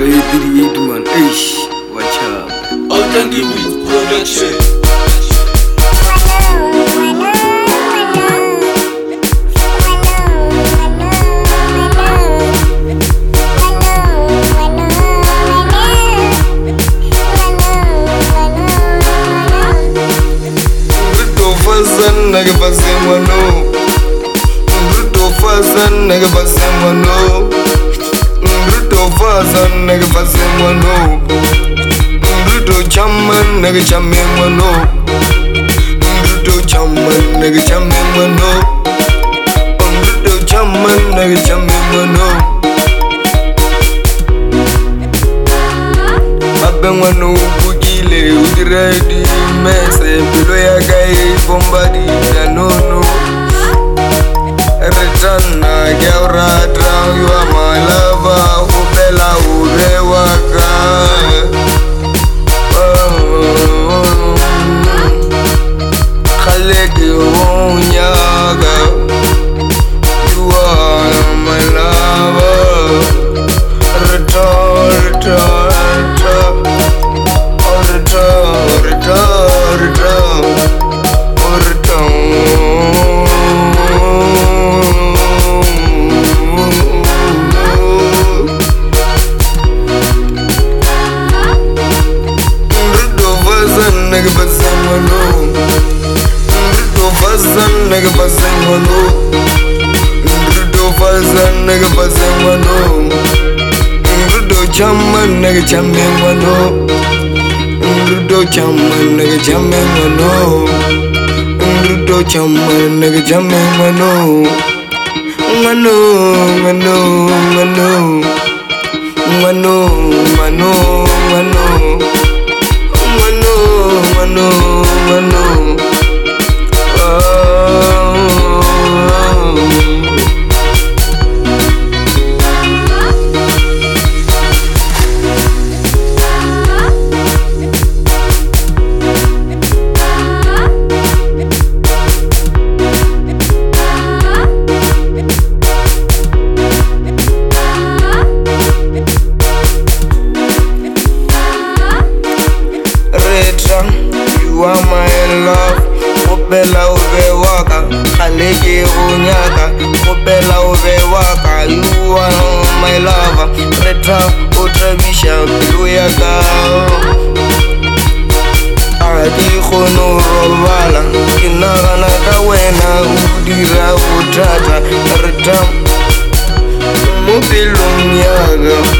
38 man, eish, watch out. Alternative production. Nigga passing one no. Bruto fasan nigga passing one no. Bruto fasan nigga passing one no. Bruto chaman nigga chamin one no. Bruto chaman nigga chamin one no. Bruto chaman nigga chamin one no. Aben one no kukile udiredi mese bilo ya gai bombadi ya no. Return na gaurata you are my lover ubela ubewaka khalegi unyaga you are my lover return nigga passing one no. Bruto fasan nigga passing one no. Bruto fasan nigga passing one no. Bruto chaman nigga chamin one no. Bruto chaman nigga chamin one no. Bruto chaman nigga chamin one no. Mano, mano, mano, mano, mano, mano. Mano, you are my love, upela ubewaka, khalegi unyaka, upela ubewaka, you are my lover, reta utrabisha bilu yaka. Adi khono robala, kinagana kawena udira utata, reta mubilu myaga.